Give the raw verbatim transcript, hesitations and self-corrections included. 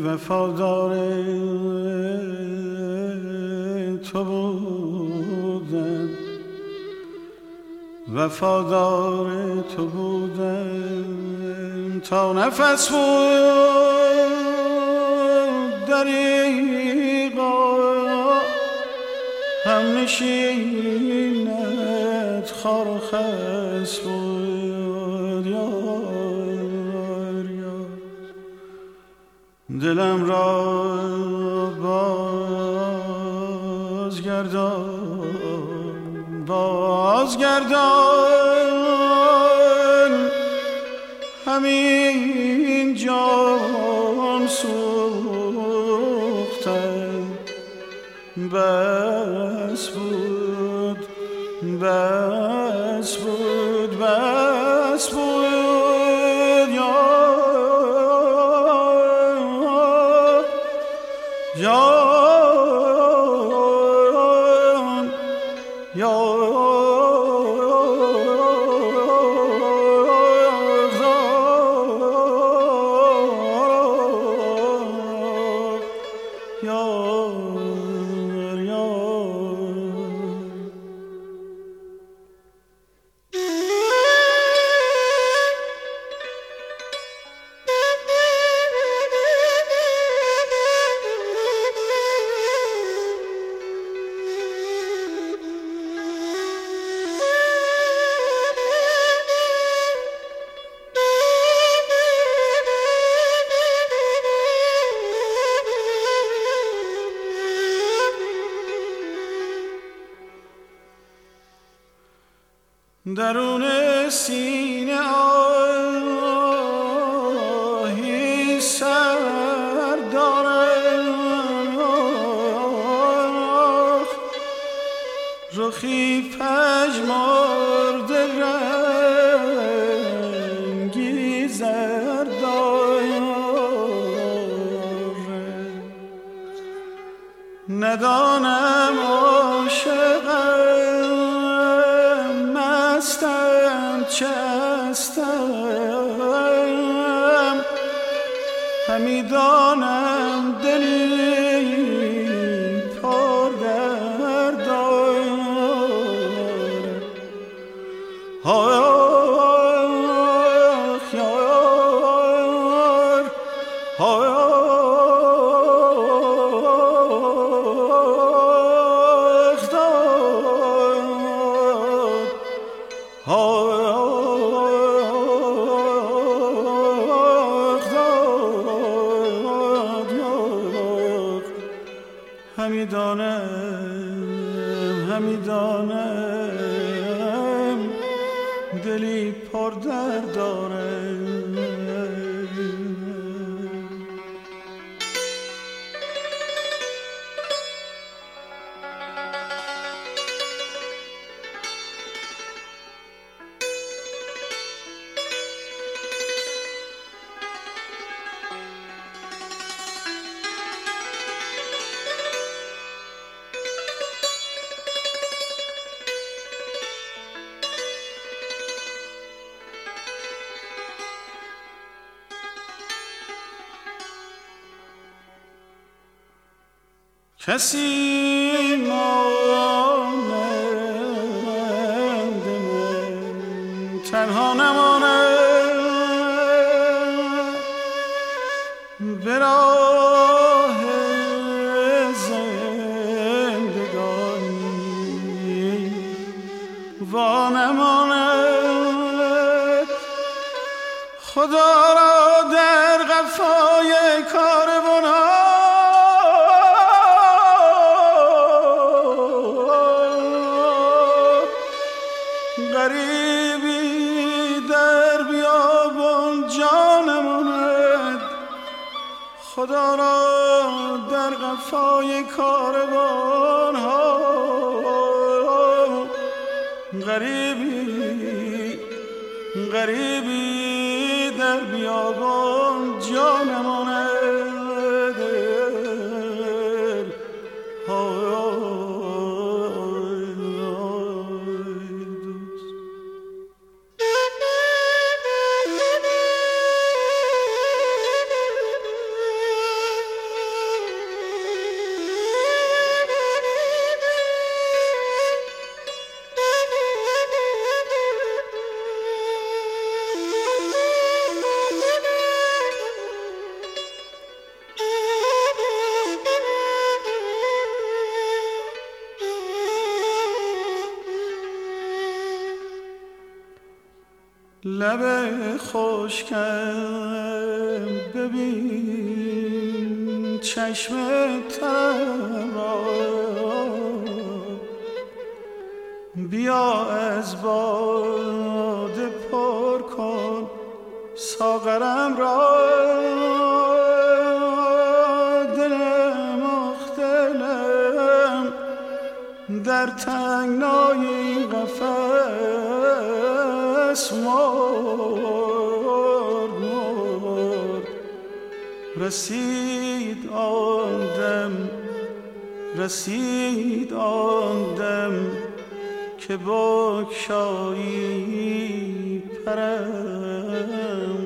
وفادار تو بودم، وفادار تو بودم تا نفس بود دریغا هم نشینت خار و خس بود. یار یار دلم را بازگردان، بازگردان همین جان سوختم، بس بود بس بود بس بود. یار یار یار درون سینه آهی سر دارم، رخی پژمرده رنگی زرد دارم، ندانم عاشقم مستم چستم، همی دانم دلی پر درد دارم. آخ یار آخ داد آخ داد یار همی دانم همی دانم دلی پر درد دارم. کسی مانند من تنها نماند، به راه زندگانی وانماند. خدا را در قفای کاروان غریبی در بیابان جانماند، خدا را در قفای کاروان ها غریبی غریبی در بیابان جانماند. لب خشکم ببین چشم ترم را، بیا از باده پر کن ساغرم را. دل مختلم در تنگنای این قفس مرد مرد. رسید آن دم رسید آن دم که بگشایی پرم